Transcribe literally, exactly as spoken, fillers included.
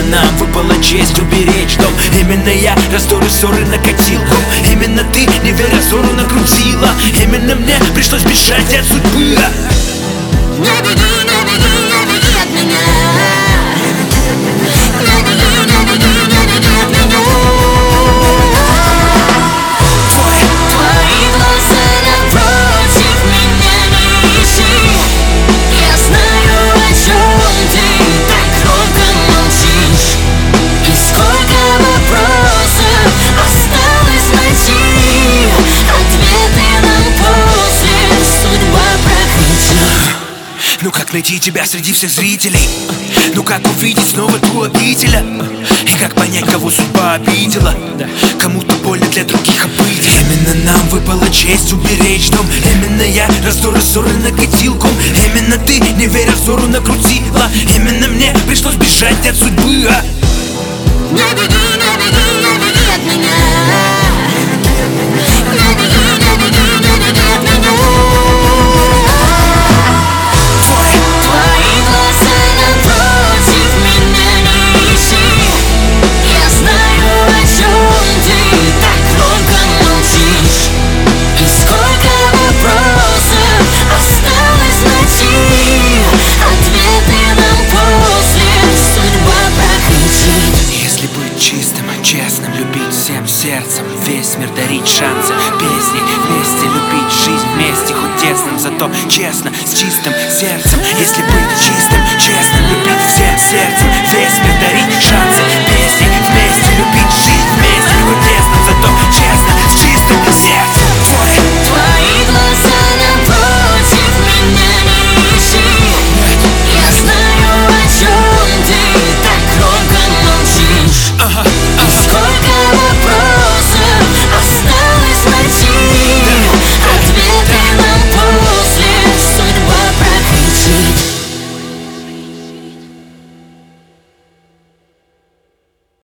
нам выпала честь уберечь дом. Именно я раздоры, ссоры накатил дом. Именно ты, не веря ссору, накрутила. Именно мне пришлось бежать от судьбы. Не беги, не беги, не беги от меня. Не беги, не беги, не беги от меня. Твой, Твои глаза напротив меня не ищи. Я знаю, о чем ты так громко молчишь. И сколько вопросов осталось найти. Ответы нам после судьба прокрутит. ну как найти тебя среди всех зрителей? Ну как увидеть снова ту обителя? И как понять, кого судьба обидела? Кому-то больно, для других обыденно. Именно нам выпала честь уберечь дом. Именно я раздоры, ссоры накатил ком. Именно ты, не веря ссору, накрутила. Именно мне пришлось бежать от судьбы. а? Не беги, не беги, не беги от меня. Не беги, не беги, не беги от меня. Твой, Твои глаза напротив меня не ищи. Я знаю, о чем ты так громко молчишь. И сколько вопросов осталось найти. Ответы нам после судьба прокрутит. если быть чистым, честным, любить всем сердцем, весь мир дарить шансы, песни вместе, любить жизнь вместе, хоть тесным, зато честно, с чистым сердцем. Если быть чистым, честным, любить всем сердцем, весь мир дарить шансы, песни вместе, любить жизнь вместе, хоть тесным.